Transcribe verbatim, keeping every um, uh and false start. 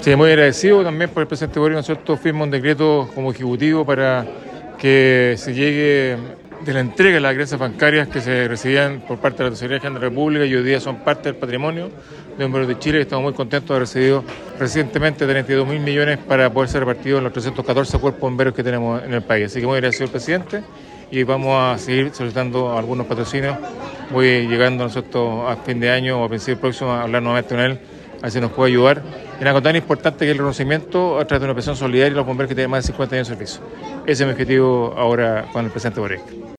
Sí, muy agradecido también por el presidente Boric, ¿no es cierto?, firma un decreto como ejecutivo para que se llegue de la entrega de las creencias bancarias que se recibían por parte de la Tesorería General de la República y hoy día son parte del patrimonio de Bomberos de Chile. Estamos muy contentos de haber recibido recientemente treinta y dos mil millones para poder ser repartidos en los trescientos catorce cuerpos bomberos que tenemos en el país. Así que muy agradecido al presidente y vamos a seguir solicitando algunos patrocinios. Voy llegando nosotros a fin de año o a principio próximo a hablar nuevamente con él, a ver si nos puede ayudar en algo tan importante que el reconocimiento a través de una operación solidaria a los bomberos que tienen más de cincuenta años de servicio. Ese es mi objetivo ahora con el presidente Boric.